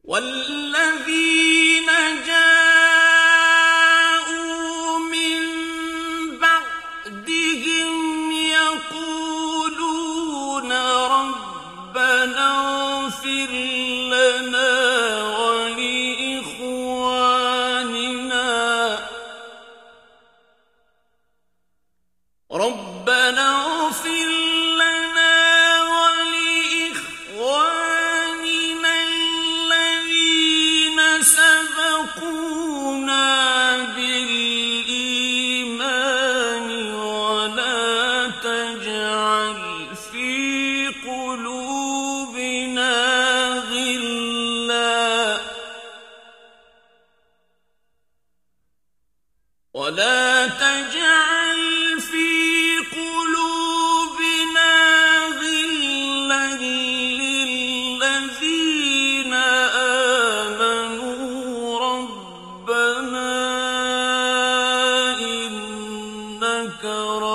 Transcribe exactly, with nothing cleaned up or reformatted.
وَالَّذِينَ جَاءُوا مِن بَعْدِهِمْ يَقُولُونَ رَبَّنَا اغْفِرْ لَنَا وَلِإِخْوَانِنَا رَبَّنَا اغْفِرْ لَنَا وَلِإِخْوَانِنَا الَّذِينَ سَبَقُونَا بِالْإِيمَانِ وَلَا تَجْعَلْ فِي قُلُوبِنَا غِلًّا وَلَا تَجْعَلْ فِي قُلُوبِنَا غِلًّا لِّلَّذِينَ آمَنُوا رَبَّنَا إِنَّكَ